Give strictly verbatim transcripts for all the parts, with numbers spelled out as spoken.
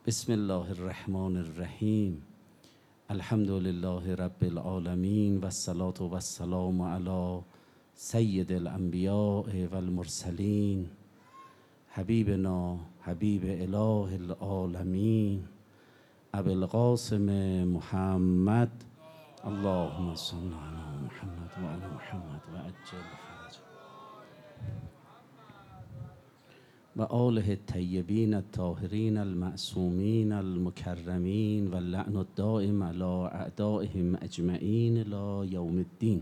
بسم الله الرحمن الرحیم. الحمد لله رب العالمین و الصلاة و السلام علی سید الانبیاء و المرسلین حبیبنا حبیب اله العالمین ابی القاسم محمد. اللهم صل علی محمد و علی محمد و عجل فرجه و آله الطیبین الطاهرین المعصومین المکرمین و اللعن الدائم علی اعدائهم اجمعین الی یوم الدین.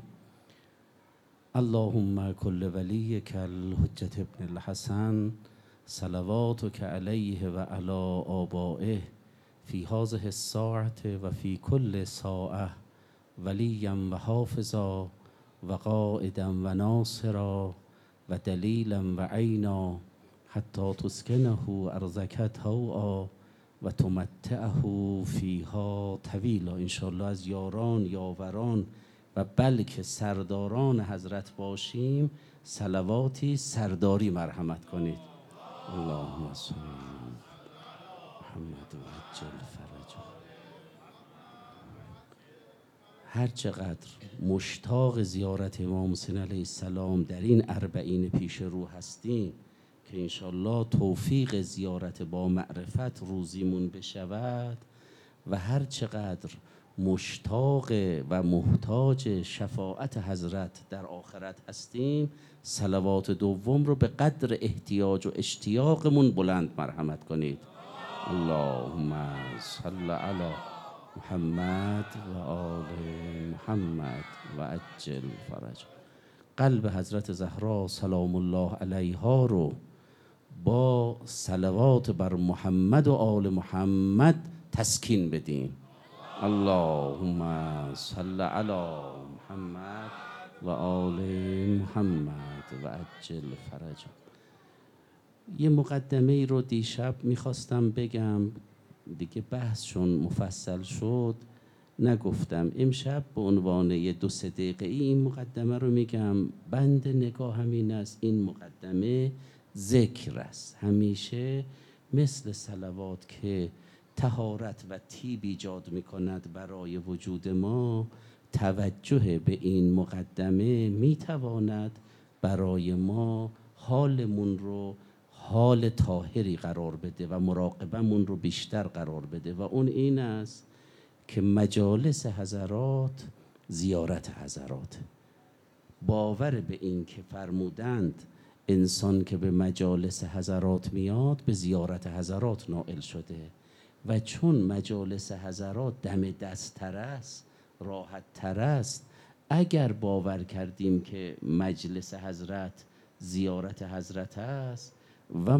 اللهم کل ولیک الحجة ابن الحسن صلواتک علیه و علی آبائه فی هذه الساعة و فی کل ساعة ولیا و حافظا و قائدا و ناصرا و دلیلا و عینا حتی تسکنه ارضک طوعا و تمتعه فیها طویلا. انشاءالله از یاران، یاوران و بلکه سرداران حضرت باشیم. صلواتی سرداری مرحمت کنید. اللهم صل علی محمد و عجل فرجه. هر چقدر مشتاق زیارت امام حسین علیه السلام در این اربعین پیش رو هستیم که انشالله توفیق زیارت با معرفت روزیمون بشود و هر چقدر مشتاق و محتاج شفاعت حضرت در آخرت هستیم، صلوات دوم رو به قدر احتیاج و اشتیاقمون بلند مرحمت کنید. اللهم صل علی محمد و آل محمد و عجل فرج. قلب حضرت زهرا سلام الله علیها رو با صلوات بر محمد و آل محمد تسکین بدیم. اللهم صل علی محمد و آل محمد و عجل فرجه. یه مقدمه ای رو دیشب میخواستم بگم، دیگه بحث چون مفصل شد نگفتم. امشب به عنوان یه دو سه دقیقه ای این مقدمه رو میگم. بند نگاه همین است، این مقدمه ذکر است. همیشه مثل صلوات که طهارت و طیب ایجاد میکند برای وجود ما، توجه به این مقدمه میتواند برای ما حالمون رو حال طاهری قرار بده و مراقبمون رو بیشتر قرار بده و اون این است که مجالس حضرات زیارت حضرات. باور به این که فرمودند انسان که به مجالس حضرات میاد به زیارت حضرات نائل شده و چون مجالس حضرات دم دست تر است، راحت تر است، اگر باور کردیم که مجلس حضرت زیارت حضرت است و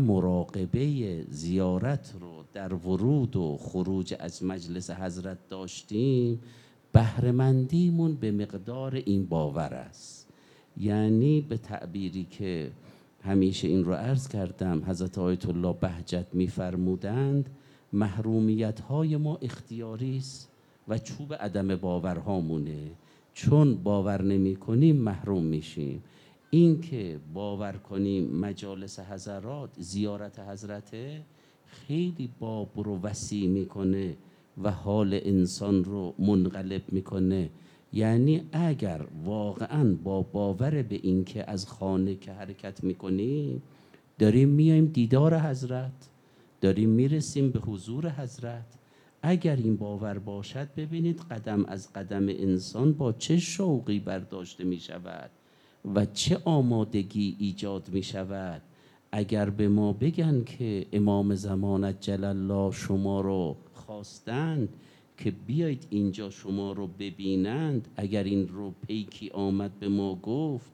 مراقبه زیارت رو در ورود و خروج از مجلس حضرت داشتیم، بهره‌مندیمون به مقدار این باور است. یعنی به تعبیری که همیشه این رو عرض کردم، حضرت آیت الله بهجت می‌فرمودند محرومیت های ما اختیاری است و چوب عدم باورهامونه. چون باور نمی کنیم محروم میشیم. این که باور کنیم مجالس حضرات زیارت حضرته خیلی باب رو وسیع میکنه و حال انسان رو منقلب میکنه. یعنی اگر واقعا با باور به این که از خانه که حرکت میکنیم داریم میایم دیدار حضرت، داریم میرسیم به حضور حضرت، اگر این باور باشد، ببینید قدم از قدم انسان با چه شوقی برداشته میشود و چه آمادگی ایجاد می شود. اگر به ما بگن که امام زمان عجل الله شما رو خواستند که بیایید اینجا شما رو ببینند، اگر این رو پیکی آمد به ما گفت،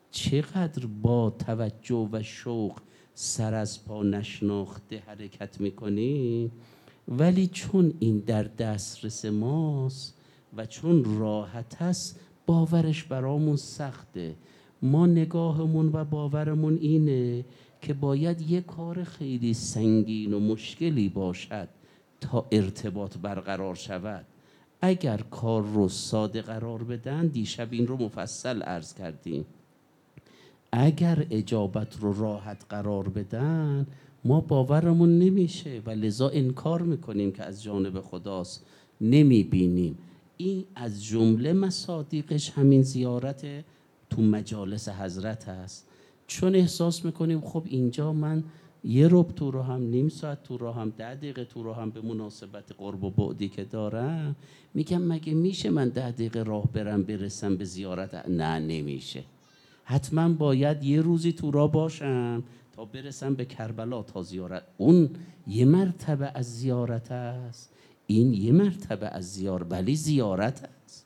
چقدر با توجه و شوق سر از پا نشناخته حرکت میکنیم. ولی چون این در دسترس ماست و چون راحت است، باورش برامون سخته. ما نگاهمون و باورمون اینه که باید یک کار خیلی سنگین و مشکلی باشد تا ارتباط برقرار شود. اگر کار رو ساده قرار بدن، دیشب این رو مفصل عرض کردیم، اگر اجابت رو راحت قرار بدن، ما باورمون نمیشه و لذا انکار میکنیم که از جانب خداست، نمیبینیم. این از جمله مصادیقش همین زیارت تو مجالس حضرت هست، چون احساس میکنیم خب اینجا من یه ربع تو رو هم، نیم ساعت تو رو هم، ده دقیقه تو رو هم به مناسبت قرب و بعدی که دارم، میگم مگه میشه من ده دقیقه راه برم برسم به زیارت؟ نه نمیشه، حتما باید یه روزی تو را باشم تا برسم به کربلا تا زیارت. اون یه مرتبه از زیارت است، این یه مرتبه از زیارت، ولی زیارت است.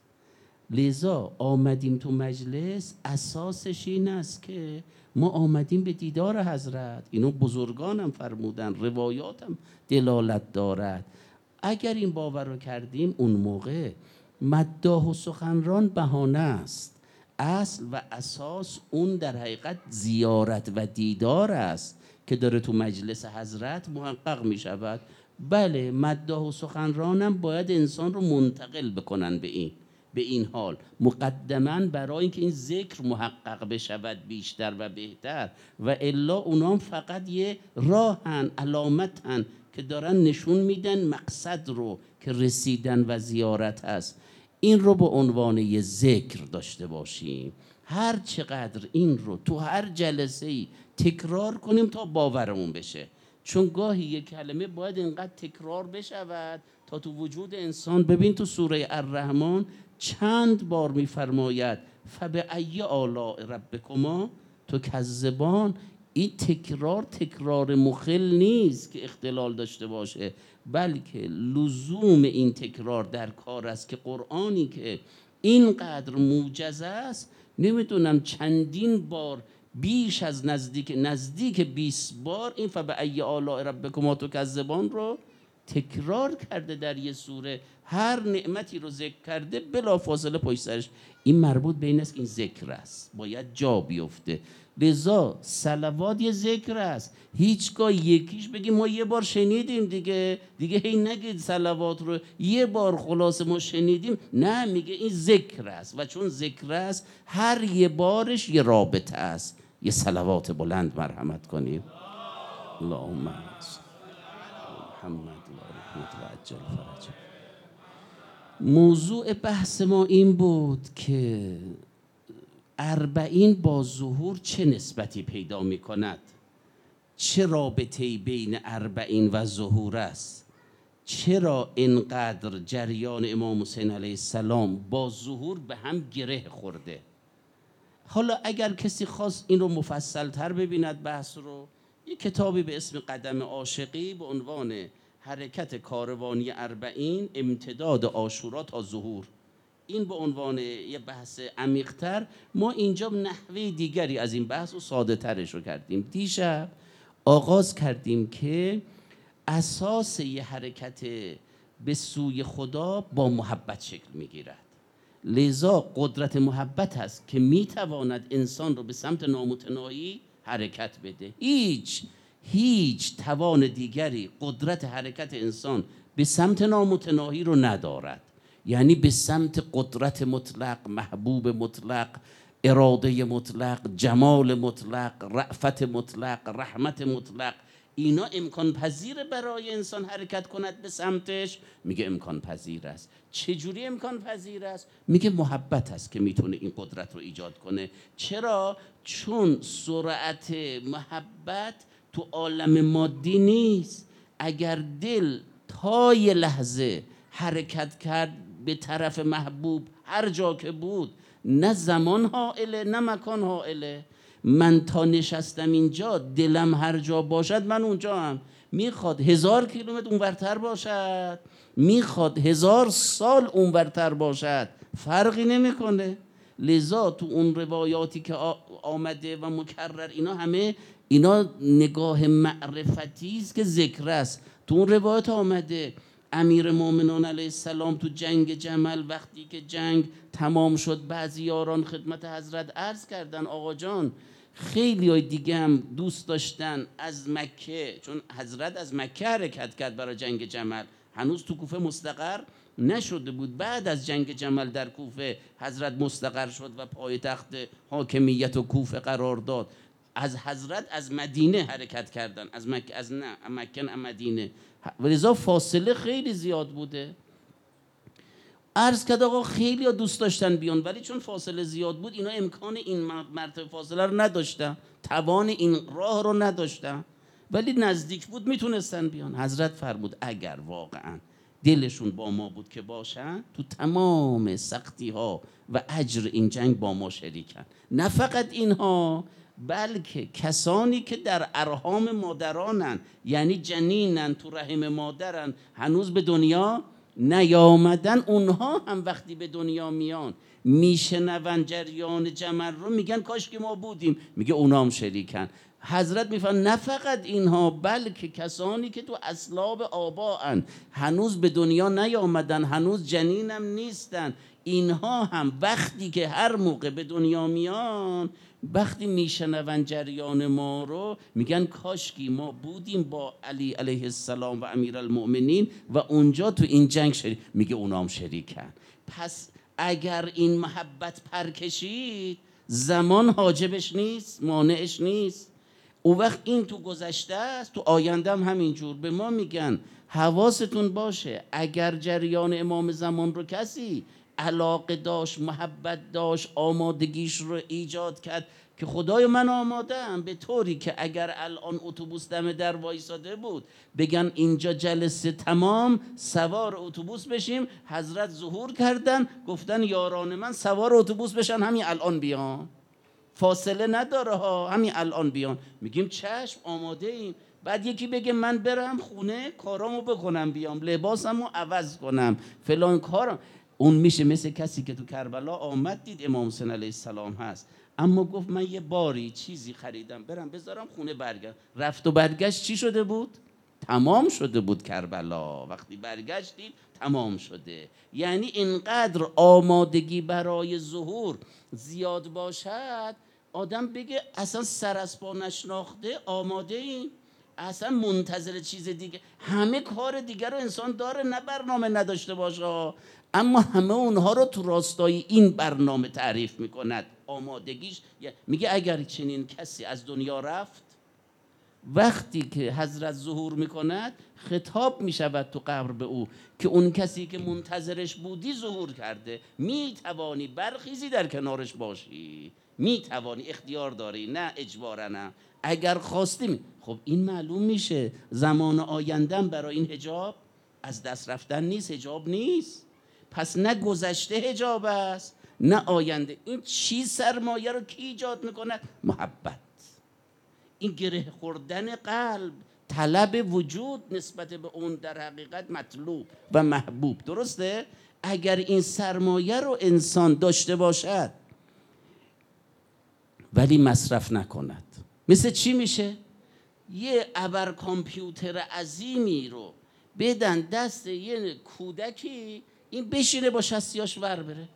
لذا آمدیم تو مجلس، اساسش این است که ما آمدیم به دیدار حضرت. اینو بزرگانم فرمودن، روایاتم دلالت دارد. اگر این باور رو کردیم، اون موقع مداح و سخنران بهانه است، اصل و اساس اون در حقیقت زیارت و دیدار است که داره تو مجلس حضرت محقق می شود. بله مداح و سخنرانم باید انسان رو منتقل بکنن به این به این حال، مقدما برای اینکه این ذکر محقق بشود بیشتر و بهتر، و الا اونام فقط یه راهن، علامتن که دارن نشون میدن مقصد رو که رسیدن و زیارت هست. این رو به عنوان یه ذکر داشته باشیم، هر چقدر این رو تو هر جلسه‌ای تکرار کنیم تا باورمون بشه، چون گاهی یک کلمه باید اینقدر تکرار بشود تا تو وجود انسان. ببین تو سوره الرحمن چند بار میفرماید فبأی آلاء ربکما تکذبان. این تکرار تکرار مخل نیست که اختلال داشته باشه، بلکه لزوم این تکرار در کار است که قرآنی که اینقدر موجز است، نمیدونم چندین بار، بیش از نزدیک نزدیک بیست بار این فبأی آلاء ربکما تکذبان رو تکرار کرده در یه سوره. هر نعمتی رو ذکر کرده بلا فاصله پشت سرش این مربوط به این است، این ذکر است، باید جا بیفته. لذا صلوات یه ذکر است، هیچگاه یکیش بگیم ما یه بار شنیدیم دیگه دیگه هی نگید صلوات رو یه بار خلاص ما شنیدیم، نه، میگه این ذکر است و چون ذکر است هر یه بارش یه رابطه است. یه صلوات بلند مرحمت کنیم. اللهم صل محمد و رحمت و عجل فرج. موضوع بحث ما این بود که اربعین با ظهور چه نسبتی پیدا می کند، چه رابطه‌ای بین اربعین و ظهور است، چرا اینقدر جریان امام حسین علیه السلام با ظهور به هم گره خورده. حالا اگر کسی خواست این رو مفصل تر ببیند بحث رو، یک کتابی به اسم قدم عاشقی به عنوان حرکت کاروانی اربعین امتداد عاشورا تا ظهور، این به عنوان یه بحث عمیق‌تر. ما اینجا نحوه دیگری از این بحث و ساده ترش رو کردیم. دیشب آغاز کردیم که اساس یه حرکت به سوی خدا با محبت شکل میگیرد. لذا قدرت محبت هست که میتواند انسان رو به سمت نامتناهی حرکت بده. هیچ هیچ توان دیگری قدرت حرکت انسان به سمت نامتناهی رو ندارد، یعنی به سمت قدرت مطلق، محبوب مطلق، اراده مطلق، جمال مطلق، رأفت مطلق، رحمت مطلق. اینا امکان پذیر برای انسان حرکت کند به سمتش؟ میگه امکان پذیر است. چجوری امکان پذیر است؟ میگه محبت است که میتونه این قدرت رو ایجاد کنه. چرا؟ چون سرعت محبت تو عالم مادی نیست. اگر دل تا یه لحظه حرکت کرد به طرف محبوب هر جا که بود، نه زمان حائله نه مکان حائله. من تا نشستم اینجا دلم هر جا باشد من اونجا هم. میخواد هزار کیلومتر اونورتر باشد، میخواد هزار سال اونورتر باشد، فرقی نمیکنه. لذا تو اون روایاتی که آمده و مکرر، اینا همه اینا نگاه معرفتی است که ذکر است. تو اون روایت آمده امیر مومنان علیه السلام تو جنگ جمل وقتی که جنگ تمام شد، بعضی یاران خدمت حضرت عرض کردن آقا جان خیلی های دیگه هم دوست داشتن از مکه، چون حضرت از مکه حرکت کرد برای جنگ جمل، هنوز تو کوفه مستقر نشده بود. بعد از جنگ جمل در کوفه حضرت مستقر شد و پایتخت حاکمیت و کوفه قرار داد. از حضرت از مدینه حرکت کردن، از مکه، از نه مکه از مدینه، ولذا فاصله خیلی زیاد بوده. عرض کرد آقا خیلی ها دوست داشتن بیان، ولی چون فاصله زیاد بود اینا امکان این مرتبه فاصله رو نداشتن، توان این راه رو نداشتن، ولی نزدیک بود میتونستن بیان. حضرت فرمود اگر واقعا دلشون با ما بود که باشن، تو تمام سختی ها و اجر این جنگ با ما شریکن. نه فقط اینها، بلکه کسانی که در ارحام مادرانن، یعنی جنینن، تو رحم مادرن، هنوز به دنیا نیامدن، اونها هم وقتی به دنیا میان میشنون جریان جمل رو، میگن کاش که ما بودیم. میگه اونا هم شریکن. حضرت میفرماید نه فقط اینها، بلکه کسانی که تو اصلاب آباءن، هنوز به دنیا نیامدن، هنوز جنینم نیستن، اینها هم وقتی که هر موقع به دنیا میان، وقتی میشنون جریان ما رو، میگن کاشکی ما بودیم با علی علیه السلام و امیرالمؤمنین و اونجا تو این جنگ شریک. میگه اونا هم شریکن. پس اگر این محبت پر کشید، زمان حاجبش نیست، مانعش نیست. او وقت این تو گذشته است، تو آینده هم همینجور. به ما میگن حواستون باشه، اگر جریان امام زمان رو کسی علاقه داشت، محبت داشت، آمادگیش رو ایجاد کرد که خدای من آماده‌ام، به طوری که اگر الان اتوبوس دم در وایساده بود بگن اینجا جلسه تمام، سوار اتوبوس بشیم، حضرت ظهور کردن گفتن یاران من سوار اتوبوس بشن همین الان بیان، فاصله نداره ها، همین الان بیان. میگیم چشم آماده ایم. بعد یکی بگه من برم خونه کارامو بکنم بیام، لباسمو عوض کنم، فلان کارم، اون میشه مثل کسی که تو کربلا آمد دید امام حسین علیه السلام هست، اما گفت من یه باری چیزی خریدم برم بذارم خونه برگرد. رفت و برگشت چی شده بود؟ تمام شده بود کربلا. وقتی برگشتید تمام شده. یعنی اینقدر آمادگی برای ظهور زیاد باشد، آدم بگه اصلا سر از پا نشناخته آماده ایم، اصلا منتظر چیز دیگه. همه کار دیگر رو انسان داره، نه برنامه نداشته باشه، اما همه اونها رو تو راستای این برنامه تعریف میکند. آمادگیش میگه اگر چنین کسی از دنیا رفت، وقتی که حضرت ظهور میکند خطاب میشود تو قبر به او که اون کسی که منتظرش بودی ظهور کرده، میتوانی برخیزی در کنارش باشی، میتوانی، اختیار داری، نه اجبارا، نه اگر خواستی. خب این معلوم میشه زمان آیندن برای این حجاب از دست رفتن نیست، حجاب نیست. پس نه گذشته حجاب است نه آینده. این چی سرمایه رو کی ایجاد میکنه؟ محبت. این گره خوردن قلب، طلب وجود نسبت به اون در حقیقت مطلوب و محبوب. درسته؟ اگر این سرمایه رو انسان داشته باشد ولی مصرف نکند، مثل چی میشه؟ یه ابر کامپیوتر عظیمی رو بدن دست یه کودکی، این بشینه با شستیاش ور بره،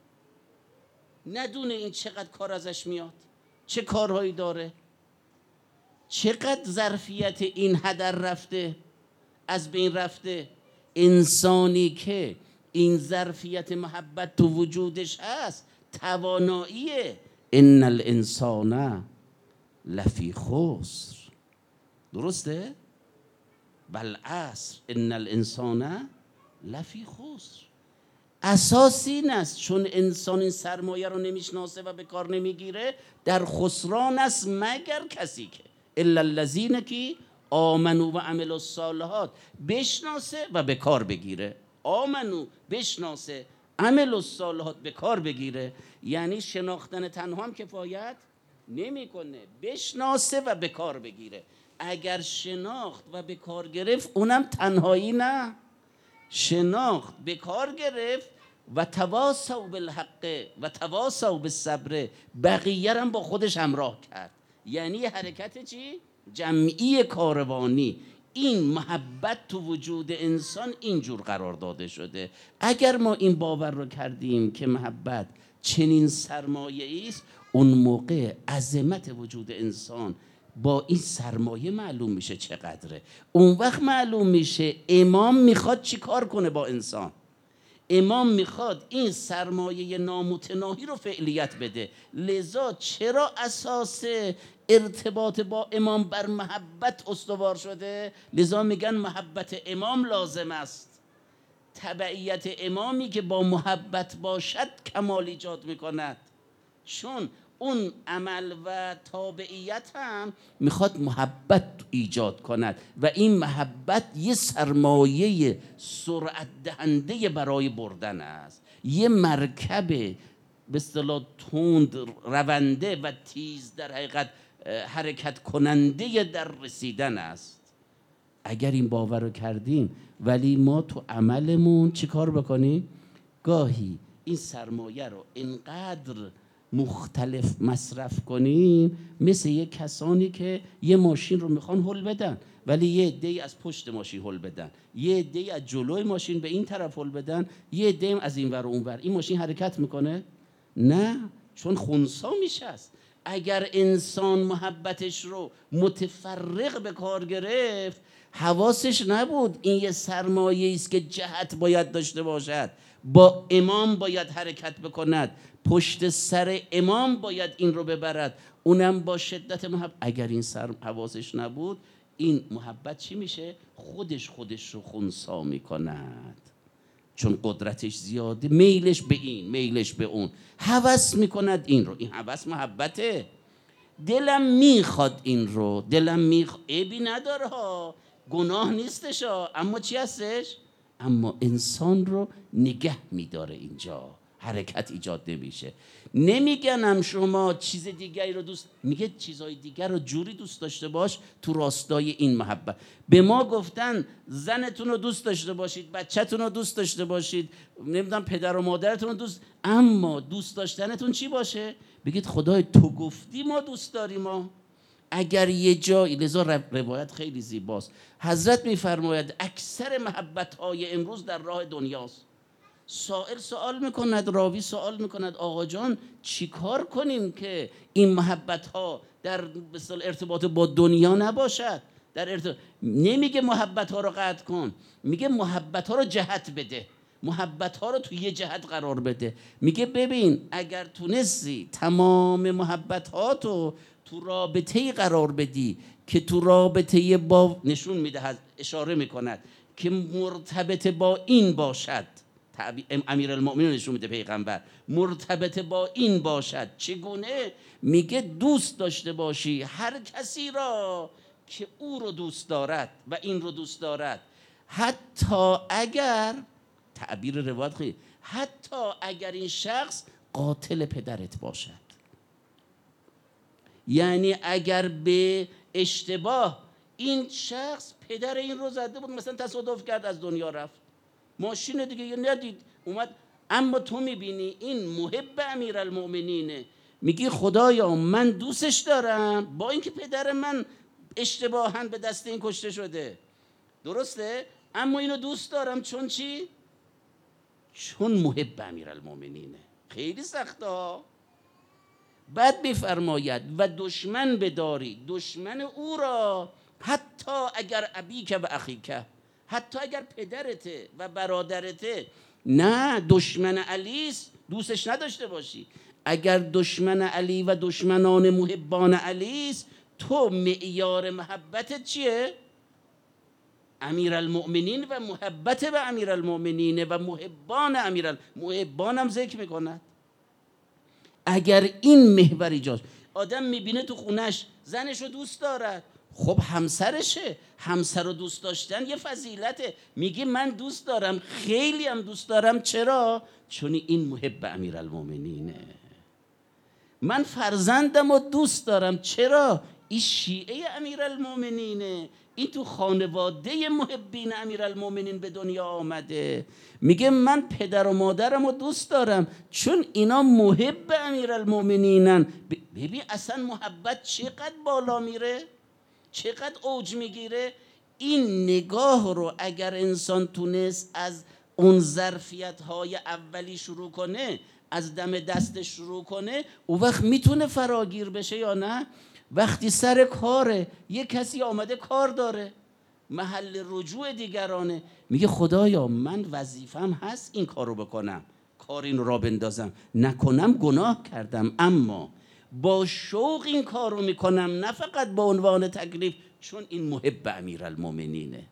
ندونه این چقدر کار ازش میاد، چه کارهایی داره، چقدر ظرفیت این هدر رفته، از بین رفته. انسانی که این ظرفیت محبت تو وجودش هست، تواناییه. ان الانسان لفی خسر. درسته؟ بالعصر ان الانسان لفی خسر. اساس این است، چون انسان این سرمایه رو نمیشناسه و به کار نمیگیره، در خسران است، مگر کسی که الا الذین که آمنو و عملوا الصالحات، بشناسه و به کار بگیره. آمنو بشناسه، عملوا الصالحات به کار بگیره. یعنی شناختن تنها هم کفایت نمیکنه، بشناسه و به کار بگیره. اگر شناخت و به کار گرفت اونم تنهایی نه، شناخت به کار گرفت و تواصوا بالحق و تواصوا بالصبر، بقیه هم با خودش همراه کرد. یعنی حرکت چی؟ جمعی کاروانی. این محبت تو وجود انسان اینجور قرار داده شده. اگر ما این باور رو کردیم که محبت چنین سرمایه است، اون موقع عظمت وجود انسان با این سرمایه معلوم میشه چقدره. اون وقت معلوم میشه امام میخواد چی کار کنه با انسان. امام میخواد این سرمایه نامتناهی رو فعلیت بده. لذا چرا اساس ارتباط با امام بر محبت استوار شده، لذا میگن محبت امام لازم است. تبعیت امامی که با محبت باشد کمال ایجاد میکند، چون اون عمل و تابعیت هم میخواد محبت ایجاد کند و این محبت یه سرمایه سرعت دهنده برای بردن است، یه مرکب به اصطلاح تند رونده و تیز در حقیقت حرکت کننده در رسیدن است. اگر این باور رو کردیم، ولی ما تو عملمون چی کار بکنیم؟ گاهی این سرمایه رو اینقدر مختلف مصرف کنیم، مثل یه کسانی که یه ماشین رو میخوان هل بدن، ولی یه عده‌ای از پشت ماشین هل بدن، یه عده‌ای از جلوی ماشین به این طرف هل بدن، یه عده‌ای از این ور و اون ور. این ماشین حرکت میکنه؟ نه، چون خنثی میشست. اگر انسان محبتش رو متفرق به کار گرفت، حواسش نبود این یه سرمایه است که جهت باید داشته باشد، با امام باید حرکت بکند، پشت سر امام باید این رو ببرد، اونم با شدت محبت. اگر این سر حواسش نبود، این محبت چی میشه؟ خودش خودش رو خنثی میکند، چون قدرتش زیاده، میلش به این، میلش به اون، هوس میکند این رو. این هوس محبته. دلم میخواد این رو، دلم میخواد، عیبی نداره ها، گناه نیستش ها، اما چی هستش؟ اما انسان رو نگه میداره، اینجا حرکت ایجاد نمیشه. نمیگنم شما چیز دیگری رو دوست، میگه چیزهای دیگر رو جوری دوست داشته باش تو راستای این محبت. به ما گفتن زنتون رو دوست داشته باشید، بچه‌تون رو دوست داشته باشید، نمیدونم پدر و مادرتون رو دوست، اما دوست داشتنتون چی باشه؟ بگید خدای تو گفتی ما دوست داریم. ما اگر یه جایی، لذا روایت خیلی زیباست، حضرت میفرماید اکثر محبت‌های امروز در راه دنیاست. سائل سوال میکند، راوی سوال میکند آقا جان چی کار کنیم که این محبت‌ها در ارتباط با دنیا نباشد؟ در ارتباط... نمیگه محبت‌ها رو قطع کن، میگه محبت‌ها رو جهت بده، محبت‌ها رو توی یه جهت قرار بده. میگه ببین اگر تونستی تمام محبت‌هاتو تو رابطه‌ای قرار بدی که تو رابطه با، نشون میده، اشاره میکند که مرتبط با این باشد، امیرالمؤمنین نشون میده پیغمبر، مرتبط با این باشد. چگونه؟ میگه دوست داشته باشی هر کسی را که او رو دوست دارد و این رو دوست دارد، حتی اگر، تعبیر روایت خیلی، حتی اگر این شخص قاتل پدرت باشد. یعنی اگر به اشتباه این شخص پدر این رو زده بود، مثلا تصادف کرد از دنیا رفت، ماشین دیگه یا ندید اومد، اما تو میبینی این محب امیرالمؤمنینه، میگی خدایا من دوستش دارم با اینکه پدر من اشتباهاً به دست این کشته شده، درسته؟ اما اینو دوست دارم. چون چی؟ چون محب امیرالمؤمنینه. خیلی سخته ها. بعد میفرماید و دشمن بداری، دشمن او را، حتی اگر ابیک و اخیک، حتی اگر پدرته و برادرته. نه دشمن علیست دوستش نداشته باشی. اگر دشمن علی و دشمنان محبان علیست، تو معیار محبتت چیه؟ امیرالمؤمنین و محبت به امیرالمؤمنین و محبان امیرالمؤمنین. محبان هم ذکر میکند. اگر این محور ایجاد، آدم میبینه تو خونش زنش رو دوست دارد، خب همسرشه، همسر رو دوست داشتن یه فضیلته. میگه من دوست دارم، خیلی هم دوست دارم. چرا؟ چون این محب امیرالمؤمنینه. من فرزندم رو دوست دارم. چرا؟ این شیعه امیرالمؤمنینه، این تو خانواده محبین امیرالمؤمنین به دنیا آمده. میگه من پدر و مادرم رو دوست دارم چون اینا محب امیرالمؤمنینن. ببین اصلا محبت چقدر بالا میره، چقدر اوج میگیره. این نگاه رو اگر انسان تونست از اون ظرفیت های اولی شروع کنه، از دم دست شروع کنه، اون وقت میتونه فراگیر بشه یا نه؟ وقتی سر کاره، یه کسی آمده کار داره، محل رجوع دیگرانه، میگه خدایا من وظیفم هست این کارو بکنم، کار این را بندازم، نکنم گناه کردم، اما با شوق این کار رو میکنم، نه فقط با عنوان تکلیف، چون این محب امیرالمومنینه.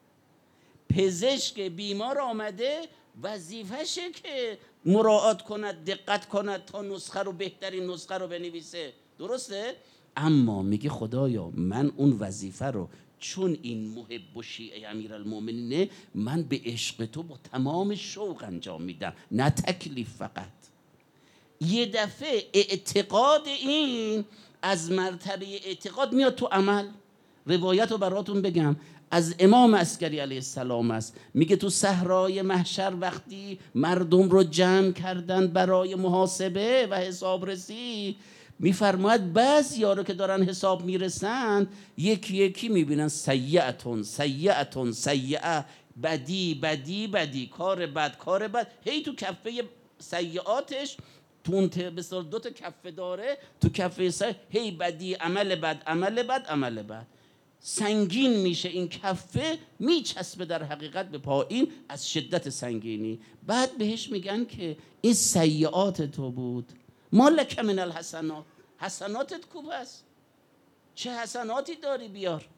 پزشک بیمار آمده وظیفشه که مراعات کند، دقت کند تا نسخه رو، بهترین نسخه رو بنویسه، درسته؟ اما میگه خدایا من اون وظیفه رو چون این محب و شیعه امیرالمومنینه، من به عشق تو با تمام شوق انجام میدم، نه تکلیف فقط. یه دفعه اعتقاد این از مرتبه اعتقاد میاد تو عمل. روایت رو براتون بگم، از امام عسکری علیه السلام است. میگه تو صحرای محشر وقتی مردم رو جمع کردن برای محاسبه و حسابرسی، میفرماید بعضیا رو که دارن حساب میرسن، یکی یکی میبینن سیئتون سیئتون سیئه، بدی بدی بدی، کار بد کار بد، هی تو کفه سیئاتش، تو اون بسیار دو تا کفه داره، تو کفه سیئ هی بدی، عمل بد عمل بد عمل بد، سنگین میشه این کفه، میچسبه در حقیقت به پایین از شدت سنگینی. بعد بهش میگن که این سیئات تو بود، ما لک من الحسنات، حسناتت کوب هست، چه حسناتی داری بیار.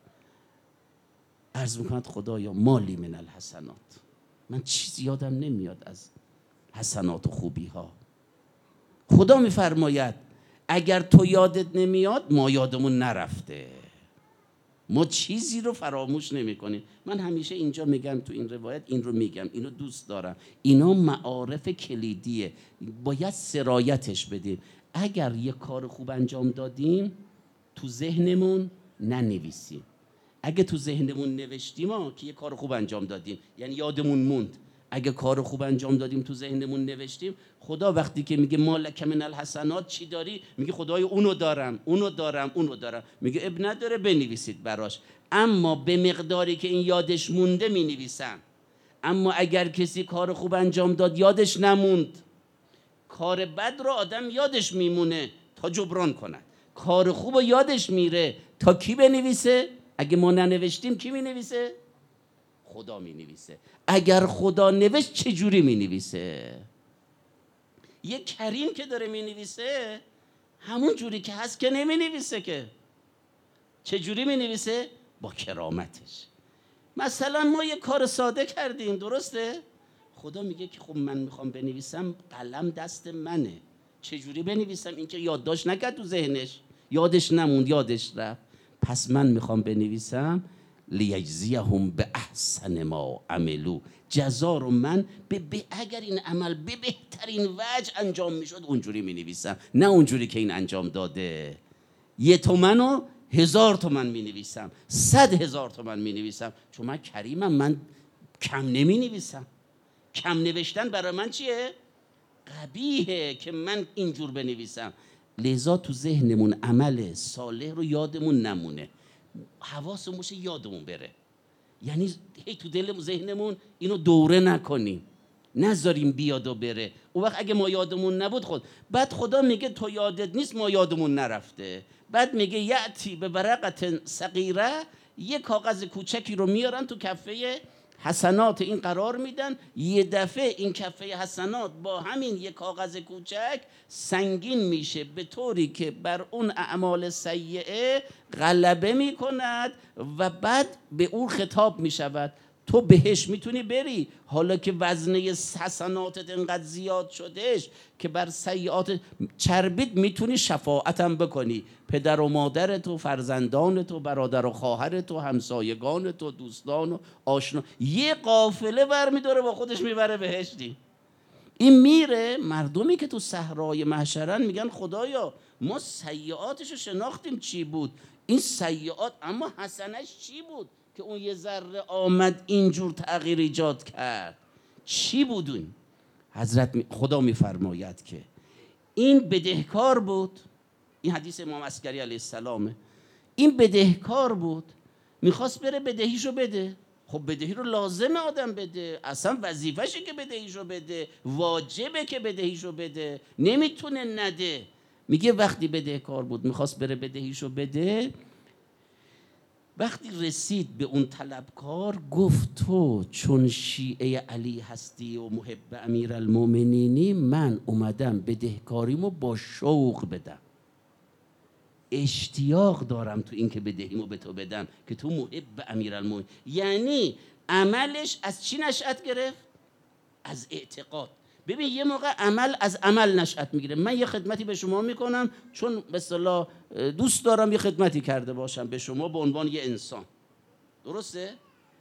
عرض میکند خدایا مالی من الحسنات، من چیزی یادم نمیاد از حسنات و خوبی ها. خدا میفرماید اگر تو یادت نمیاد، ما یادمون نرفته، ما چیزی رو فراموش نمی کنیم. من همیشه اینجا میگم، تو این روایت این رو میگم، اینو دوست دارم، اینا معارف کلیدیه، باید سرایتش بدیم. اگر یه کار خوب انجام دادیم تو ذهنمون ننویسیم، اگه تو ذهنمون نوشتیم ها که یه کار خوب انجام دادیم، یعنی یادمون موند. اگه کار خوب انجام دادیم تو ذهنمون نوشتیم، خدا وقتی که میگه ما لک من الحسنات چی داری، میگه خدای اونو دارم اونو دارم اونو دارم، میگه اب نداره بنویسید براش، اما به مقداری که این یادش مونده مینویسم. اما اگر کسی کار خوب انجام داد یادش نموند، کار بد رو آدم یادش میمونه تا جبران کنه، کار خوب رو یادش میره تا کی بنویسه؟ اگه ما ننوشتیم کی مینویسه؟ خدا می نویسه. اگر خدا نوشت چجوری می نویسه؟ یه کریم که داره می نویسه همون جوری که هست که نمی نویسه که. چجوری می نویسه؟ با کرامتش. مثلا ما یه کار ساده کردیم، درسته؟ خدا میگه که خب من میخوام بنویسم، قلم دست منه، چجوری بنویسم؟ این که یادداشت نکرد تو ذهنش، یادش نموند، یادش رفت، پس من میخوام بنویسم لیجزیهم به احسن ما عملو، جزا رو من به اگر این عمل به بهترین وجه انجام میشد اونجوری مینویسم، نه اونجوری که این انجام داده. یه تومنو هزار تومن مینویسم، صد هزار تومن مینویسم، چون من کریمم، من کم نمینویسم. کم نوشتن برای من چیه؟ قبیحه که من اینجور بنویسم. لذا تو ذهنمون عمل صالح رو یادمون نمونه، حواسمون باشه یادمون بره، یعنی هی تو دل ذهنمون اینو دوره نکنیم، نذاریم بیاد و بره. اون وقت اگه ما یادمون نبود خود، بعد خدا میگه تو یادت نیست، ما یادمون نرفته. بعد میگه یأتی به ورقت صغیره، یه کاغذ کوچکی رو میارن تو کفه حسنات این قرار میدن، یه دفعه این کفه حسنات با همین یک کاغذ کوچک سنگین میشه، به طوری که بر اون اعمال سیئه غلبه میکند و بعد به اون خطاب میشود تو بهش میتونی بری، حالا که وزنه حسناتت انقدر زیاد شدش که بر سیئات چربید، میتونی شفاعتم بکنی، پدر و مادرت و فرزندانت و برادر و خواهرت و همسایگانت و دوستان و آشنا، یه قافله برمیداره با خودش میبره بهشتی. این میره، مردمی که تو صحرای محشرن میگن خدایا ما سیئاتشو شناختیم چی بود، این سیئات، اما حسنش چی بود که اون یه ذره آمد اینجور تغییر ایجاد کرد؟ چی بود اون؟ حضرت خدا میفرماید که این بدهکار بود، این حدیث امام عسکری علیه السلامه، این بدهکار بود، میخواست بره بدهیشو بده. خب بدهی رو لازمه آدم بده، اصلا وظیفشه که بدهیشو بده، واجبه که بدهیشو بده، نمیتونه نده. میگه وقتی بدهکار بود میخواست بره بدهیشو بده، وقتی رسید به اون طلبکار گفت تو چون شیعه علی هستی و محب امیرالمومنینی، من اومدم بدهکاریمو با شوق بدم. اشتیاق دارم تو این که بدهیمو به تو بدم که تو محب امیرالمومنین. یعنی عملش از چی نشأت گرفت؟ از اعتقاد. ببین یه موقع عمل از عمل نشأت میگیره. من یه خدمتی به شما میکنم چون به اصطلاح دوست دارم یه خدمتی کرده باشم به شما به عنوان یه انسان، درسته؟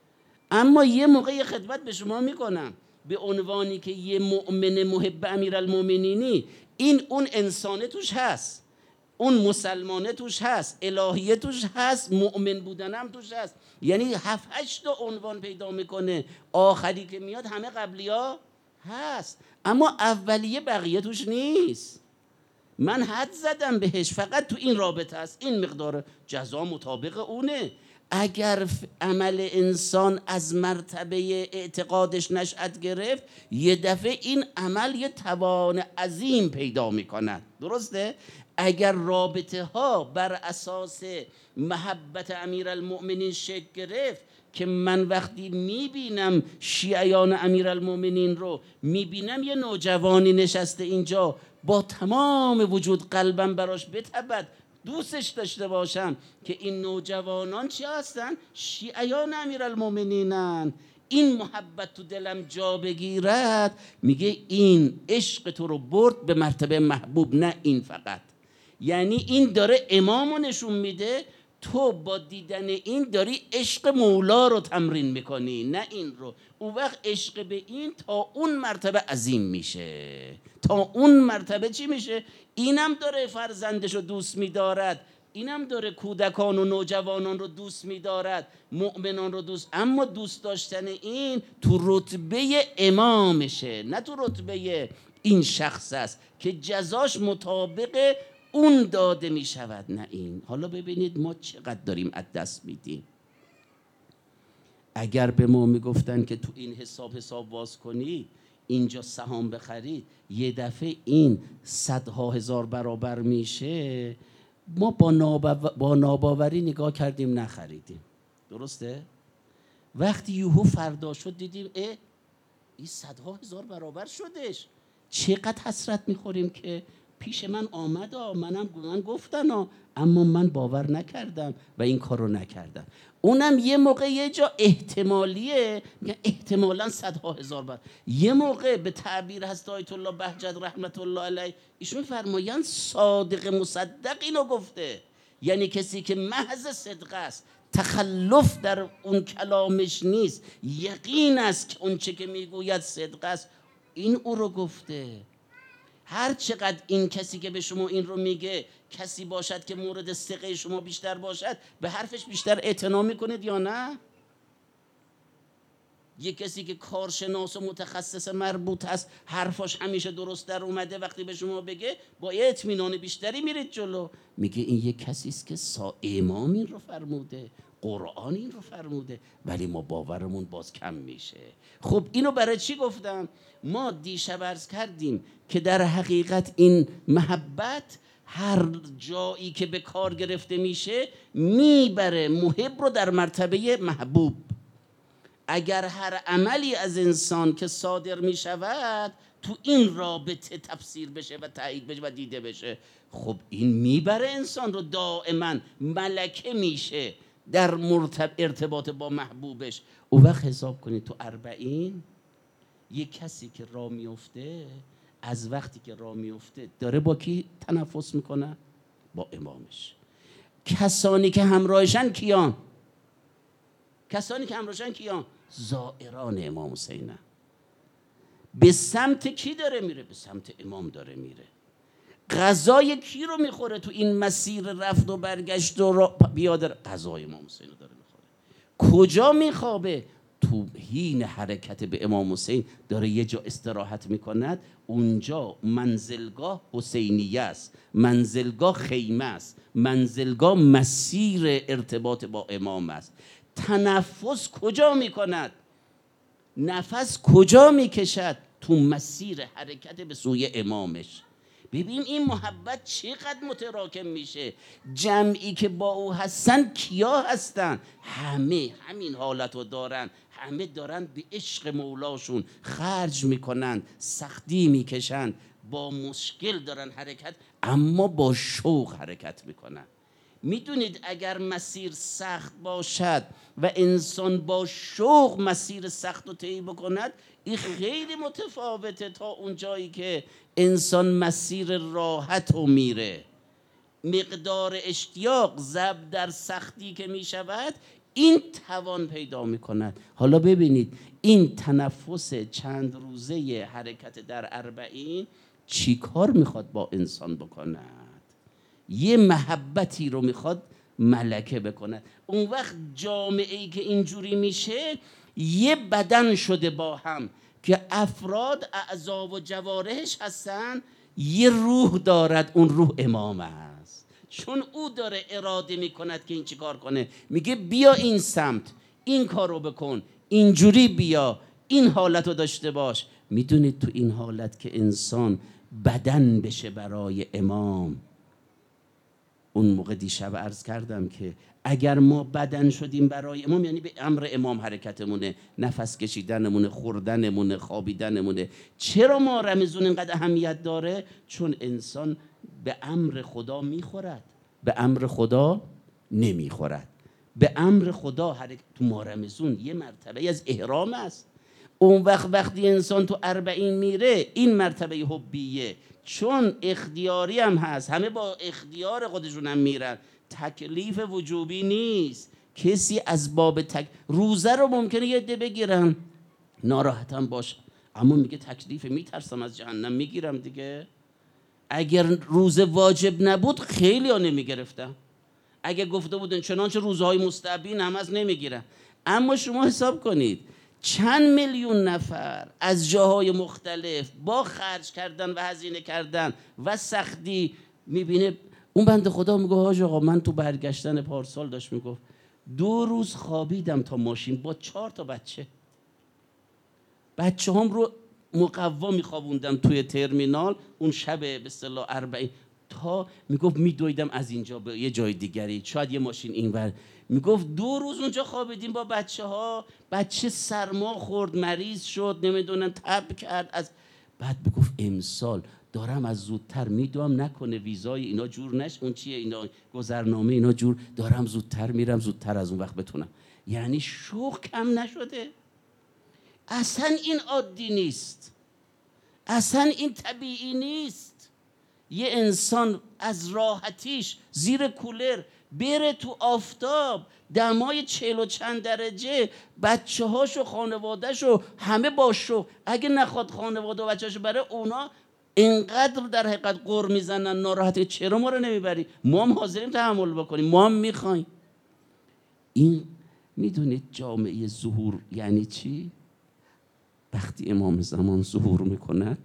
اما یه موقع یه خدمت به شما میکنم به عنوانی که یه مؤمن محب امیرالمومنینی، این اون انسانه توش هست، اون مسلمانه توش هست، الهیه توش هست، مؤمن بودنم توش هست. یعنی هفت هشت تا عنوان پیدا میکنه، آخری که میاد همه قبلیا هست، اما اولیه بقیه توش نیست. من حد زدم بهش، فقط تو این رابطه هست، این مقدار جزا مطابق اونه. اگر عمل انسان از مرتبه اعتقادش نشأت گرفت، یه دفعه این عمل یه توان عظیم پیدا میکند، درسته؟ اگر رابطه ها بر اساس محبت امیرالمؤمنین شکل گرفت که من وقتی میبینم شیعیان امیرالمؤمنین رو، میبینم یه نوجوانی نشسته اینجا با تمام وجود قلبم براش بتپد، دوستش داشته باشم که این نوجوانان چی هستن؟ شیعیان امیرالمؤمنینن. این محبت تو دلم جا بگیرد، میگه این عشق تو رو برد به مرتبه محبوب، نه این فقط. یعنی این داره امامو نشون میده، تو با دیدن این داری عشق مولا رو تمرین میکنی، نه این رو. اون وقت عشق به این تا اون مرتبه عظیم میشه. تا اون مرتبه چی میشه؟ اینم داره فرزندش رو دوست میدارد، اینم داره کودکان و نوجوانان رو دوست میدارد، مؤمنان رو دوست، اما دوست داشتن این تو رتبه امامشه، نه تو رتبه این شخص است که جزاش مطابق اون داده می شود، نه این. حالا ببینید ما چقدر داریم از دست میدیم. اگر به ما میگفتن که تو این حساب حساب باز کنی، اینجا سهام بخرید، یه دفعه این صدها هزار برابر میشه، ما با, ناباور... با ناباوری نگاه کردیم نخریدیم، درسته؟ وقتی یهو فردا شد دیدیم اه این صدها هزار برابر شدش، چقدر حسرت میخوریم که پیش من آمد ها، منم من گفتن ها، اما من باور نکردم و این کار رو نکردم. اونم یه موقع یه جا احتمالیه، میگن احتمالاً صدها هزار بار. یه موقع به تعبیر هست آیت الله بهجت رحمت الله علیه، ایشون فرمایند صادق مصدق اینو گفته، یعنی کسی که محض صدق است، تخلف در اون کلامش نیست، یقین است که اون چه که میگوید صدق است، این او رو گفته. هر چقدر این کسی که به شما این رو میگه کسی باشد که مورد ثقه شما بیشتر باشد، به حرفش بیشتر اعتنا میکنید یا نه؟ یه کسی که کارشناس و متخصص مربوط هست، حرفاش همیشه درست در اومده، وقتی به شما بگه با یه اطمینان بیشتری میرید جلو. میگه این یه کسی است که سا امام این رو فرموده، قرآن این رو فرموده، ولی ما باورمون باز کم میشه. خب اینو برای چی گفتم؟ ما دیشب عرض کردیم که در حقیقت این محبت هر جایی که به کار گرفته میشه میبره محب رو در مرتبه محبوب. اگر هر عملی از انسان که صادر میشود تو این رابطه تفسیر بشه و تایید بشه و دیده بشه، خب این میبره انسان رو دائما ملکه میشه در مرتب ارتباط با محبوبش. او وقت حساب کنید تو اربعین یک کسی که راه میفته، از وقتی که راه میفته داره با کی تنفس میکنه؟ با امامش. کسانی که همراهشن کیان؟ کسانی که همراهشن کیان؟ زائران امام حسین. به سمت کی داره میره؟ به سمت امام داره میره. غذای کی رو میخوره تو این مسیر رفت و برگشت و بیادر؟ غذای امام حسین رو داره میخوره. کجا میخوابه؟ تو حین حرکت به امام حسین داره یه جا استراحت میکند، اونجا منزلگاه حسینیه است، منزلگاه خیمه است، منزلگاه مسیر ارتباط با امام است. تنفس کجا میکند؟ نفس کجا میکشد؟ تو مسیر حرکت به سوی امامش. ببین این محبت چقدر متراکم میشه. جمعی که با او هستن کیا هستن؟ همه همین حالتو دارن، همه دارن به عشق مولاشون خرج میکنن، سختی میکشن، با مشکل دارن حرکت، اما با شوق حرکت میکنن. میدونید اگر مسیر سخت باشد و انسان با شوق مسیر سخت رو طی بکند، این خیلی متفاوته تا اون جایی که انسان مسیر راحت رو میره. مقدار اشتیاق ضرب در سختی که میشود این توان پیدا میکند. حالا ببینید این تنفس چند روزه حرکت در اربعین چی کار میخواد با انسان بکند؟ یه محبتی رو میخواد ملکه بکند. اون وقت جامعه‌ای که اینجوری میشه یه بدن شده با هم که افراد اعضا و جوارحش هستن، یه روح دارد، اون روح امام است، چون او داره اراده میکند که این چی کار کنه. میگه بیا این سمت، این کار رو بکن، اینجوری بیا، این حالت رو داشته باش. میدونید تو این حالت که انسان بدن بشه برای امام، اون موقع دیشب عرض کردم که اگر ما بدن شدیم برای امام، یعنی به امر امام حرکتمونه، نفس کشیدنمونه، خوردنمونه، خوابیدنمونه. چرا ما رمضان اینقدر اهمیت داره؟ چون انسان به امر خدا میخورد، به امر خدا نمیخورد. به امر خدا حرکت تو ماه رمضان یه مرتبه از احرام است. اون وقت وقتی انسان تو اربعین میره این مرتبه حبیه، چون اختیاری هم هست، همه با اختیار خودشون هم میرن، تکلیف وجوبی نیست. کسی از باب تک روزه رو ممکنه یه عده بگیرن ناراحتم باشه، اما میگه تکلیف میترسم از جهنم میگیرم دیگه. اگر روزه واجب نبود خیلی ها نمیگرفتن، اگر گفته بودن چنانچه روزهای مستحبین هم از نمیگیرن. اما شما حساب کنید چند میلیون نفر از جاهای مختلف با خرج کردن و هزینه کردن و سختی میبینه. اون بنده خدا میگه حاج آقا من تو برگشتن پارسال داشت میگفت دو روز خوابیدم تا ماشین با چهار تا بچه بچه هم رو مقوا میخوابوندم توی ترمینال اون شب به اصطلاح اربعین، تا میگفت میدویدم از اینجا به یه جای دیگری، شاید یه ماشین اینور. میگفت دو روز اونجا خوابیدیم با بچه ها، بچه سرما خورد، مریض شد، نمیدونن تب کرد. از بعد میگفت امسال دارم از زودتر میدوام نکنه ویزای اینا جور نش، اون چیه اینا گذرنامه اینا جور، دارم زودتر میرم زودتر از اون وقت بتونم. یعنی شوق کم نشده. اصلا این عادی نیست، اصلا این طبیعی نیست. یه انسان از راحتیش زیر کولر بره تو آفتاب، دمای چهل و چند درجه، بچه هاشو خانوادهشو همه باشو، اگه نخواد خانواده و بچه هاشو بره، اونا اینقدر در حقیقت غر میزنن ناراحته. چرا ما رو نمیبری؟ ما هم حاضریم تحمل بکنیم، ما هم میخوایم. این میدونید جامعه ظهور یعنی چی؟ وقتی امام زمان ظهور میکند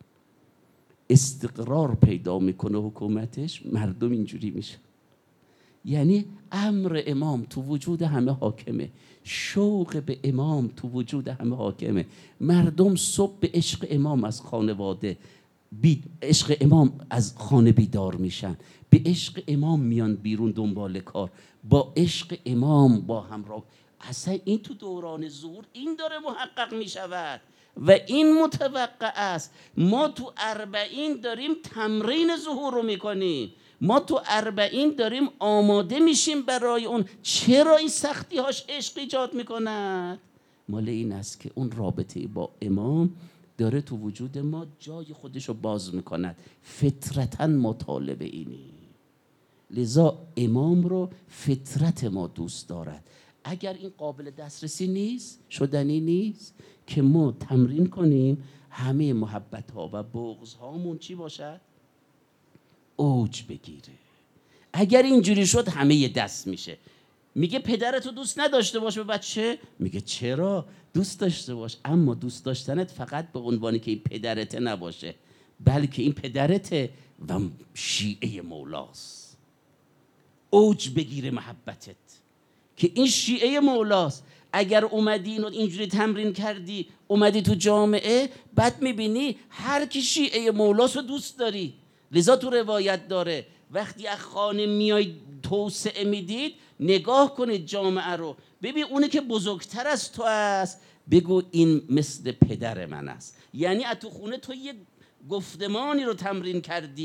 استقرار پیدا میکنه حکومتش، مردم اینجوری میشه. یعنی امر امام تو وجود همه حاکمه، شوق به امام تو وجود همه حاکمه. مردم صبح به عشق امام از خانواده بی... عشق امام از خانه بیدار میشن، به عشق امام میان بیرون دنبال کار، با عشق امام با همراه. اصلا این تو دوران ظهور این داره محقق میشود و این متوقع است. ما تو اربعین داریم تمرین ظهور رو میکنیم، ما تو اربعین داریم آماده میشیم برای اون. چرا این سختی هاش عشق ایجاد میکند؟ مال این است که اون رابطه با امام داره تو وجود ما جای خودش رو باز میکند. فطرتاً مطالبه اینی، لذا امام رو فطرت ما دوست دارد. اگر این قابل دسترسی نیست، شدنی نیست که ما تمرین کنیم همه محبت ها و بغض هامون چی باشد؟ اوج بگیره. اگر اینجوری شد همه یه دست میشه. میگه پدرتو دوست نداشته باش به بچه؟ میگه چرا؟ دوست داشته باش، اما دوست داشتنت فقط به عنوانی که این پدرته نباشه، بلکه این پدرته و شیعه مولاست. اوج بگیره محبتت که این شیعه مولاست. اگر اومدی و اینجوری تمرین کردی، اومدی تو جامعه، بعد میبینی هر کی شیعه مولاست رو دوست داری. لذا تو روایت داره وقتی از خانه میای توسعه میدید، نگاه کنید جامعه رو، ببین اونی که بزرگتر از تو است بگو این مثل پدر من است. یعنی از تو خونه تو یه گفتمانی رو تمرین کردی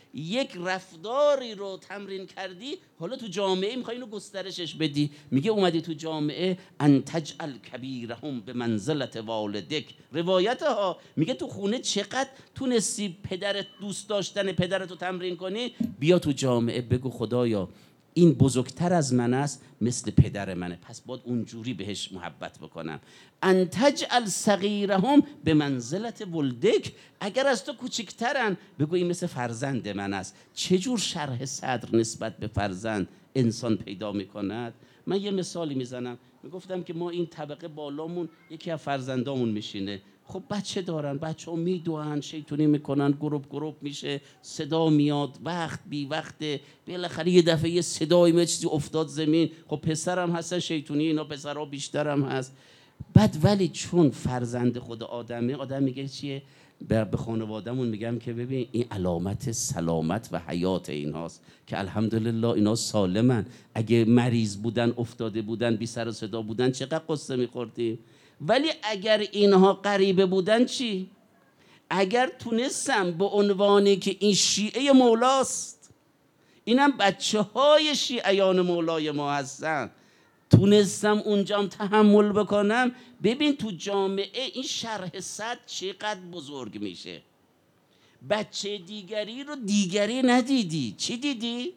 یک رفتاری رو تمرین کردی، حالا تو جامعه میخوای اینو گسترشش بدی. میگه اومدی تو جامعه ان تجعل کبیرهم به منزلت والدک. روایت ها میگه تو خونه چقدر تونستی پدرت دوست داشتن پدرت رو تمرین کنی، بیا تو جامعه بگو خدایا این بزرگتر از من است، مثل پدر منه، پس باید اونجوری بهش محبت بکنم. ان تجعل صغیرهم به منزلت ولدک. اگر از تو کوچکترن بگو این مثل فرزند من است. چجور شرح صدر نسبت به فرزند انسان پیدا میکند؟ من یه مثالی میزنم. میگفتم که ما این طبقه بالامون یکی از فرزندامون میشینه، خب بچه دارن، بچه ها میدوهن، شیطونی میکنن، گروپ گروپ میشه، صدا میاد، وقت بی وقته، بالاخره یه دفعه یه صدایی میاد، چیزی افتاد زمین، خب پسرم هستن شیطونی، اینا پسرها بیشترم هست. بعد ولی چون فرزند خود آدمه، آدم میگه چیه؟ به خانوادهمون میگم که ببین این علامت سلامت و حیات ایناست که الحمدلله اینا سالمن. اگه مریض بودن، افتاده بودن، بی سر و صدا بودن، چقدر قصه میخوردیم. ولی اگر اینها غریبه بودن چی؟ اگر تونستم به عنوانی که این شیعه مولاست، اینم بچه های شیعیان مولای ما هستن، تونستم اونجام تحمل بکنم، ببین تو جامعه این شرح صد چقدر بزرگ میشه. بچه دیگری رو دیگری ندیدی، چی دیدی؟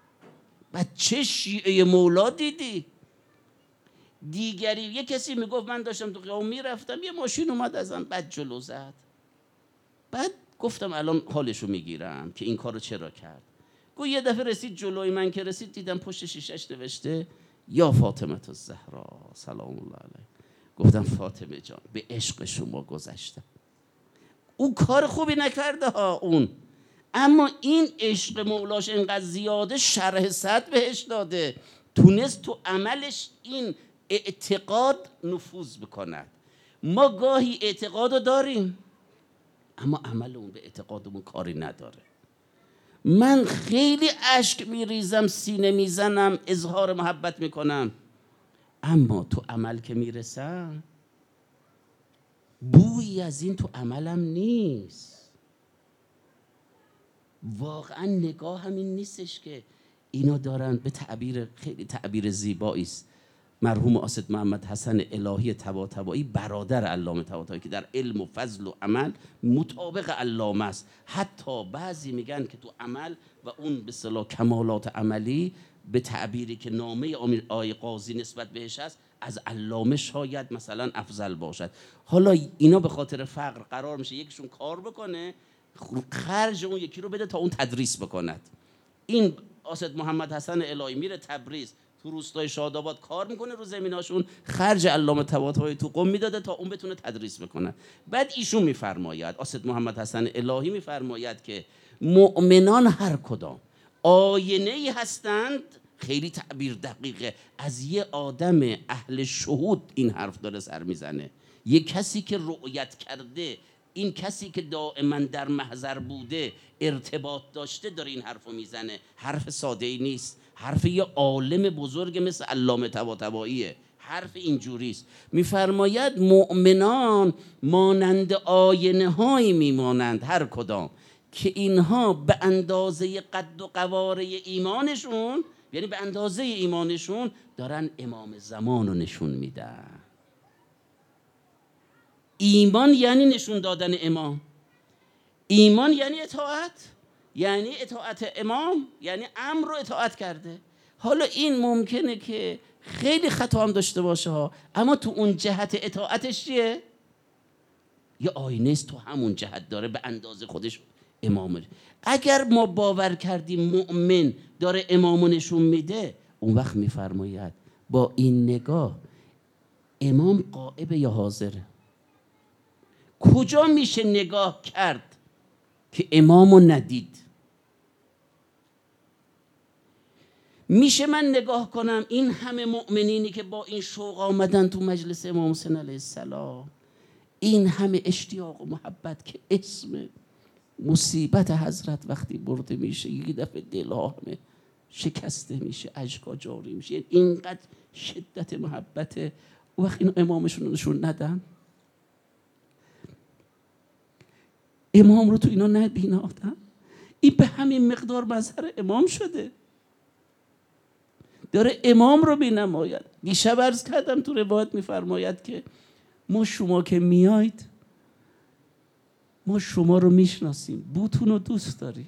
بچه شیعه مولا دیدی. دیگری، یه کسی میگفت من داشتم تو قیام میرفتم، یه ماشین اومد ازم بد جلو زد، بعد گفتم الان حالشو میگیرم که این کارو چرا کرد. گفت یه دفعه رسید جلوی من، که رسید دیدم پشت شیشش نوشته یا فاطمه الزهرا سلام الله علیها. گفتم فاطمه جان به عشق شما گذشتم. اون کار خوبی نکرده ها اون، اما این عشق مولاش اینقدر زیاده شرح صد بهش داده، تونست تو عملش این اعتقاد نفوذ بکند. ما گاهی اعتقادو داریم اما عمل اون به اعتقادمون کاری نداره. من خیلی اشک میریزم، سینه میزنم، اظهار محبت میکنم، اما تو عمل که میرسم بویی از این تو عملم نیست. واقعا نگاه همین نیستش که اینا دارن. به تعبیر خیلی تعبیر زیبایی است، مرحوم اسد محمد حسن الهی طباطبایی برادر علامه طباطبایی که در علم و فضل و عمل مطابق علامه است. حتی بعضی میگن که تو عمل و اون به اصطلاح کمالات عملی به تعبیری که نامه آقای قاضی نسبت بهش است، از علامه شاید مثلا افضل باشد. حالا اینا به خاطر فقر قرار میشه یکیشون کار بکنه، خرج اون یکی رو بده تا اون تدریس بکند. این اسد محمد حسن الهی میره تبریز، تو روستای شاداباد کار میکنه رو زمیناشون، خرج علامه طباطبایی تو قم میداده تا اون بتونه تدریس بکنه. بعد ایشون میفرماید، اسد محمد حسن الهی میفرماید که مؤمنان هر کدام آینه‌ای هستند، خیلی تعبیر دقیقه، از یه آدم اهل شهود این حرف داره سر میزنه، یه کسی که رؤیت کرده، این کسی که دائما در محضر بوده، ارتباط داشته، داره این حرفو میزنه. حرف ساده ای نیست، حرف یه عالم بزرگ مثل علامه طباطباییه، حرف اینجوریست. میفرماید مؤمنان مانند آینه هایی میمانند هر کدام که اینها به اندازه قد و قواره ایمانشون، یعنی به اندازه ایمانشون دارن امام زمان رو نشون میدن. ایمان یعنی نشون دادن امام، ایمان یعنی اطاعت، یعنی اطاعت امام، یعنی امر رو اطاعت کرده. حالا این ممکنه که خیلی خطا هم داشته باشه ها، اما تو اون جهت اطاعتش چیه؟ یه آینه است، تو همون جهت داره به اندازه خودش امام. اگر ما باور کردیم مؤمن داره امامو نشون میده، اون وقت میفرماید با این نگاه امام غائب یا حاضره؟ کجا میشه نگاه کرد که امامو ندید؟ میشه من نگاه کنم این همه مؤمنینی که با این شوق آمدن تو مجلس امام حسین علیه السلام، این همه اشتیاق و محبت، که اسم مصیبت حضرت وقتی برده میشه یک دفعه دلها همه شکسته میشه، اشکا جاری میشه، اینقدر شدت محبت، وقت اینو امامشون رو نشون ندن؟ امام رو تو اینا نبینه آدم؟ این به همین مقدار مظهر امام شده، داره امام رو بینماید. دیشب عرض کردم تو روایت میفرماید که ما شما که میاید ما شما رو میشناسیم، بوتون رو دوست داریم.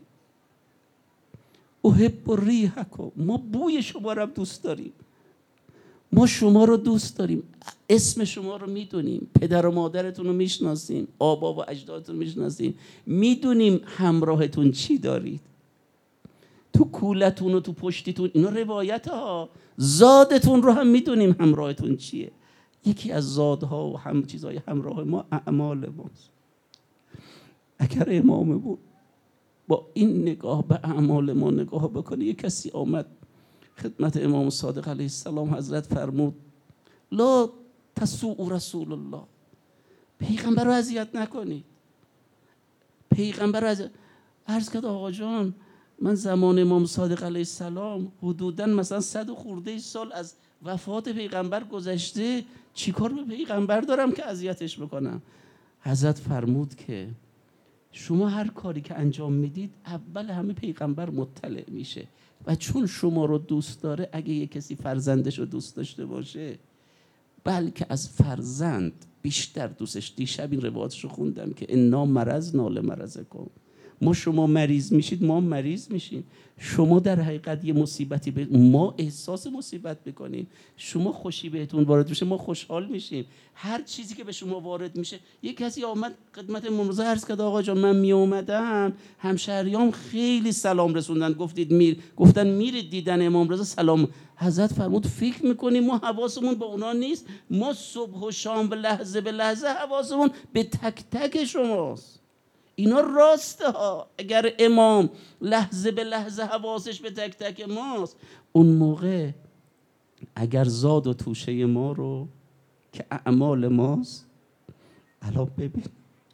احب ریحکم، ما بوی شما رو دوست داریم، ما شما رو دوست داریم، اسم شما رو میدونیم، پدر و مادرتون رو میشناسیم، آبا و اجدادتون رو میشناسیم، میدونیم همراهتون چی دارید، تو کولتون و تو پشتیتون، اینا روایت ها. زادتون رو هم میدونیم همراهتون چیه. یکی از زادها و هم چیزهای همراه ما اعمال ماست. اگر امام بود با این نگاه به اعمال ما نگاه بکنه، یک کسی آمد خدمت امام صادق علیه السلام، حضرت فرمود لا تسوء رسول الله، پیغمبر رو اذیت نکنید، پیغمبر رو اذیت. عرض کرد آقا جان من زمان امام صادق علیه السلام حدوداً مثلا صد و خورده سال از وفات پیغمبر گذشته، چیکار به پیغمبر دارم که اذیتش بکنم؟ حضرت فرمود که شما هر کاری که انجام میدید اول همه پیغمبر مطلع میشه و چون شما رو دوست داره، اگه یه کسی فرزندش رو دوست داشته باشه بلکه از فرزند بیشتر دوستش. دیشب این روایتش رو خوندم که انا مرضنا لمرضکم، ما شما مریض میشید ما مریض میشیم، شما در حقیقت یه مصیبتی به ما احساس مصیبت بکنید، شما خوشی بهتون وارد میشه ما خوشحال میشیم. هر چیزی که به شما وارد میشه، یک کسی آمد خدمت امام عرض کرد آقا جان من می اومدم همشهریام خیلی سلام رسوندن، گفتید میر گفتن میرید دیدن امام رضا سلام. حضرت فرمود فکر میکنیم ما حواسمون به اونا نیست، ما صبح و شام و لحظه به لحظه حواسمون به تک تک شماست. اینا راسته ها. اگر امام لحظه به لحظه حواسش به تک تک ماست، اون موقع اگر زاد و توشه ما رو که اعمال ماست، الان ببین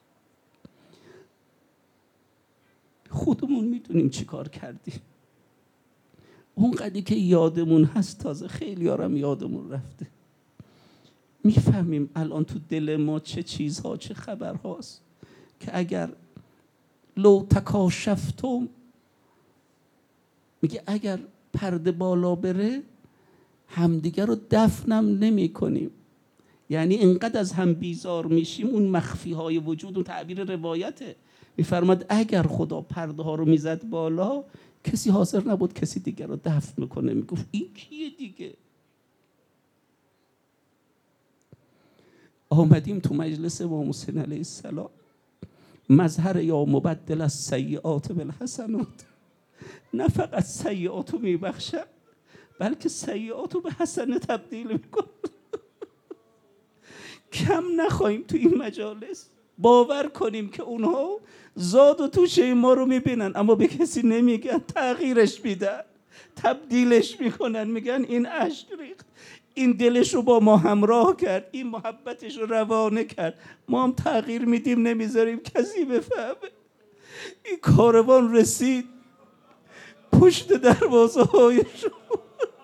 خودمون میدونیم چی کار کردیم، اون قدری که یادمون هست تازه خیلی هارم یادمون رفته. میفهمیم الان تو دل ما چه چیزها چه خبرهاست که اگر لو تکاشفتم، میگه اگر پرده بالا بره همدیگر رو دفنم نمی کنیم. یعنی اینقدر از هم بیزار میشیم، اون مخفی های وجود، اون تعبیر روایته. میفرماد اگر خدا پرده ها رو میزد بالا، کسی حاضر نبود کسی دیگر رو دفن میکنه. میگفت این کیه دیگه؟ آمدیم تو مجلس امام حسین علیه السلام، مظهر یا مبدل از سیئات بالحسنات، نه فقط سیئات رو میبخشم بلکه سیئات رو به حسنه تبدیل میکن. کم نخواهیم تو این مجالس، باور کنیم که اونها زاد و توشه ما رو میبینن اما به کسی نمیگن، تغییرش میدن، تبدیلش میکنن، میگن این اشک ریخت، این دلش رو با ما همراه کرد، این محبتش رو روانه کرد، ما هم تغییر میدیم نمیذاریم کسی بفهمه. این کاروان رسید پشت دروازه های شما.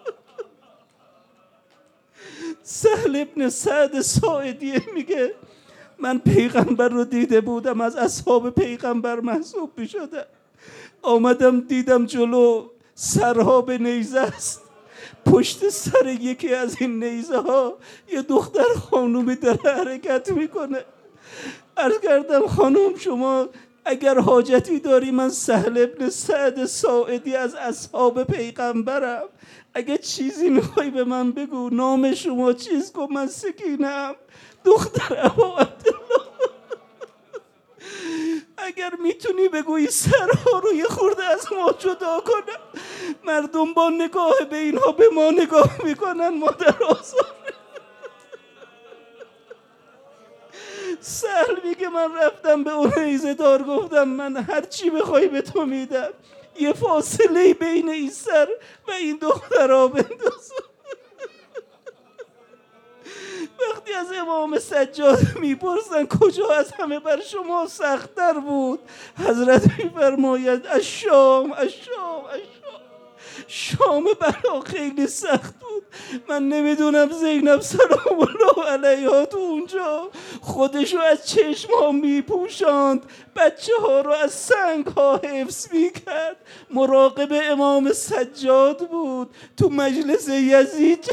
سهل ابن سعد ساعدیه میگه من پیغمبر رو دیده بودم، از اصحاب پیغمبر محسوب میشدم، آمدم دیدم جلو سرها به نیزه است، پشت سر یکی از این نیزه ها یه دختر خانومی داره حرکت میکنه. عرض کردم خانوم شما اگر حاجتی داری، من سهل ابن سعد ساعدی از اصحاب پیغمبرم، اگه چیزی میخوای به من بگو، نام شما چیز کن، من سکینم دختر ابا عبدالله. اگر میتونی بگویی سرها رو یه خورده از ما جدا کنم، مردم با نگاه به اینها به ما نگاه میکنن، ما در آزار. سهل میگه من رفتم به اون نیزه دار گفتم من هر چی بخوای به تو میدم، یه فاصله بین این سر و این دخترها بنداز. وقتی از امام سجاد میپرسن کجا از همه بر شما سخت‌تر بود، حضرت میفرماید الشام الشام الشام، شام برا خیلی سخت بود. من نمیدونم زینب سلام الله علیها تو اونجا خودشو از چشم ها میپوشاند، بچه ها رو از سنگ ها حفظ میکرد، مراقب امام سجاد بود تو مجلس یزید.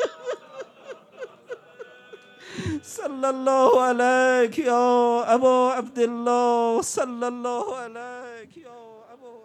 صلی الله علیک یا ابا عبدالله، صلی الله علیک یا ابا